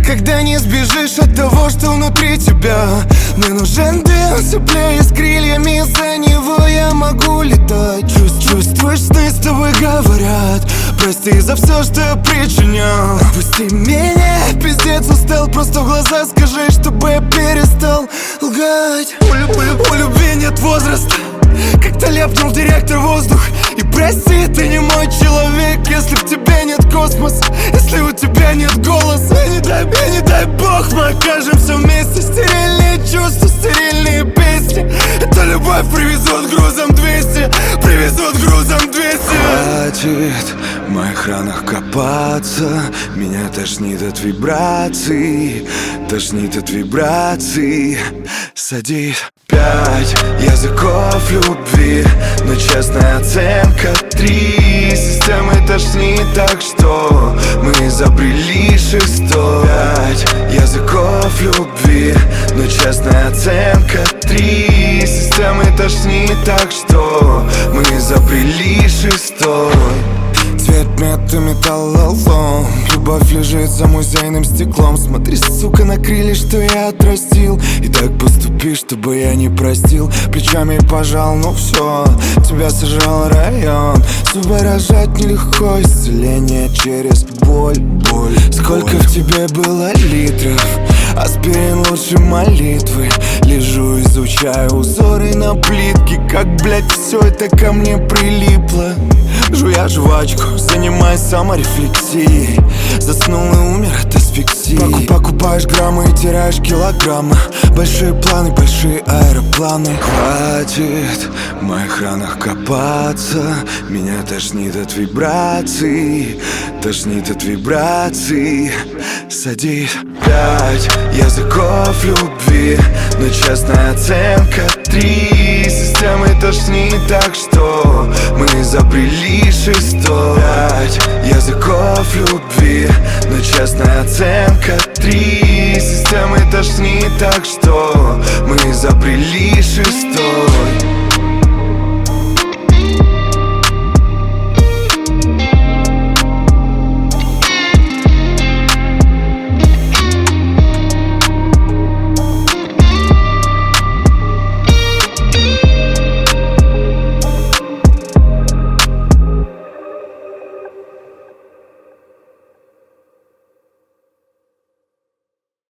Никогда не сбежишь от того, что внутри тебя. Мне нужен дым, цепляясь крыльями, за него я могу летать. Чувствуешь, сны с тобой говорят: прости за все, что я причинял. Пусти меня, пиздец устал, просто в глаза скажи, чтобы я перестал лгать. У любви нет возраста, как-то ляпнул директор воздух. И прости, ты не мой человек, если в тебе нет космоса, если у тебя нет голоса. И не дай бог мы окажемся вместе. Стерильные чувства, стерильные песни. Эта любовь привезут грузом 200, привезут грузом 200. Хватит в моих ранах копаться. Меня тошнит от вибраций, тошнит от вибраций. Садись. 5 языков любви, но честная оценка 3. Системы тошнит, так что мы изобрели 6. 5 языков любви, но честная оценка 3. Системы тошнит, так что мы изобрели 6. Цвет мета, металлолом. Любовь лежит за музейным стеклом. Смотри, сука, на крылья, что я отрастил. И так поступи, чтобы я не простил. Плечами пожал, ну все, тебя сожрал район. Зубы рожать нелегко, исцеление через боль. Сколько в тебе было литров, аспирин лучше молитвы. Лежу, изучаю узоры на плитке. Как, блядь, все это ко мне прилипло. Жуя жвачку, занимаясь саморефлексией. Заснул и умер от асфиксии. Покупаешь граммы и теряешь килограммы. Большие планы, большие аэропланы. Хватит в моих ранах копаться. Меня тошнит от вибраций, тошнит от вибраций. Садись. 5 языков любви, но честная оценка 3. Системы тошнит, так что мы изобрели 6. 5 языков любви, но честная оценка 3. Системы тошнит, так что мы изобрели 6.